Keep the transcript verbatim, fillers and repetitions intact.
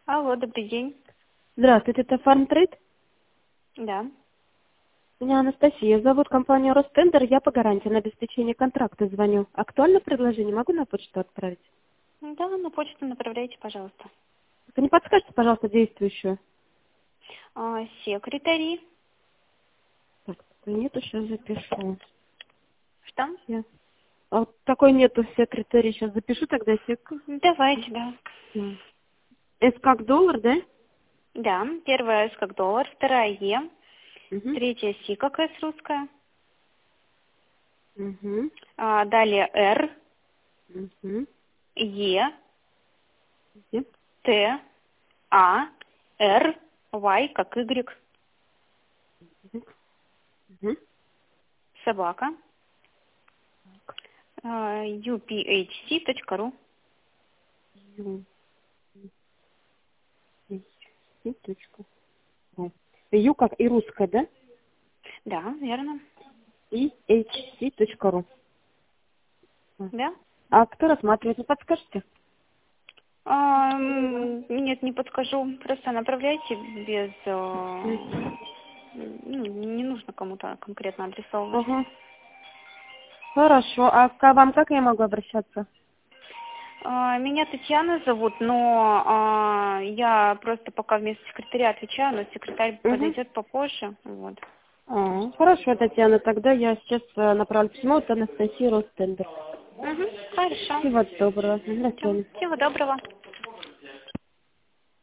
Алло, добрый день. Здравствуйте, это Фармтрейд. Да. Меня Анастасия зовут, компания Ростендер. Я по гарантии на обеспечение контракта звоню. Актуальное предложение могу на почту отправить? Да, на почту направляйте, пожалуйста. Вы не подскажете, пожалуйста, действующую? А, секретари. Так, такой нету, сейчас запишу. Что? Я- А вот такой нету секретаря, сейчас запишу тогда сек. Давайте, да. М. С как доллар, да? Да, первая С как доллар, вторая Е, Угу. третья Си как С русская, Угу. а, далее Р, Угу. Е, Т, А, Р, Y как Y, Угу. собака, а, ю пи эйч си точка ру. Ю. Точка. Ру. Ю как и русская, да? Да, верно. И эйч си точка ру. Да? А кто рассматривает, не подскажете? А, м, нет, не подскажу. Просто направляйте без... э, ну, не нужно кому-то конкретно адресовывать. Ага. Хорошо. А к вам как я могу обращаться? А, меня Татьяна зовут, но а, я просто пока вместо секретаря отвечаю, но секретарь Угу. подойдет попозже. Вот. А, хорошо, Татьяна, тогда я сейчас э, направлю письмо от Анастасии Ростендер. Угу, хорошо. Всего доброго. До Всё, свидания. всего доброго.